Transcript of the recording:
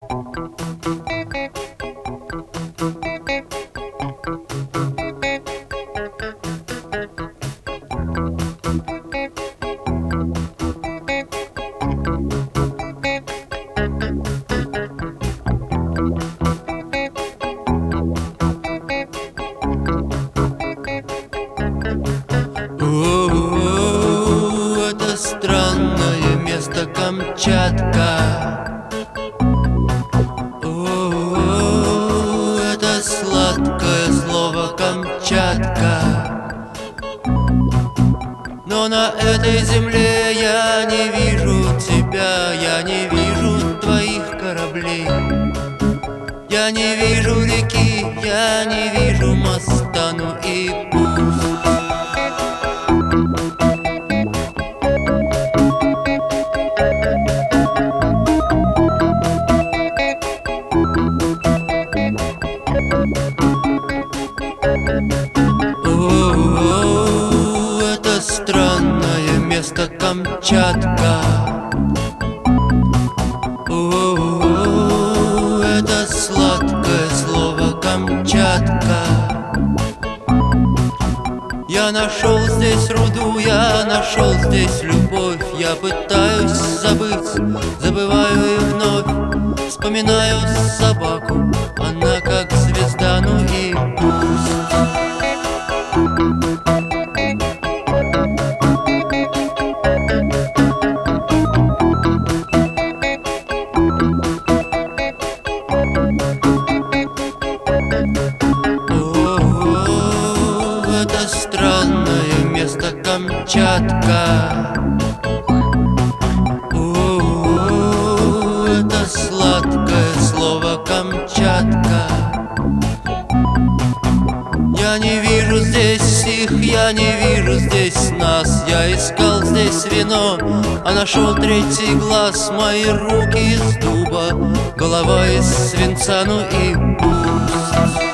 Это странное место Камчатка. Это сладкое слово Камчатка. Но на этой земле я не вижу тебя, я не вижу твоих кораблей. Я не вижу реки, я не вижу моста, ну и пусть. Это странное место Камчатка. Это сладкое слово Камчатка. Я нашел здесь руду, я нашел здесь любовь. Я пытаюсь забыть, забываю и вновь вспоминаю собаку, она как звезда, ну и пусть. Это странное место Камчатка. Это сладкое слово Камчатка. Я не вижу здесь их, я не вижу здесь нас. Я искал здесь вино, а нашел третий глаз. Мои руки из дуба, голова из свинца, ну и пусть.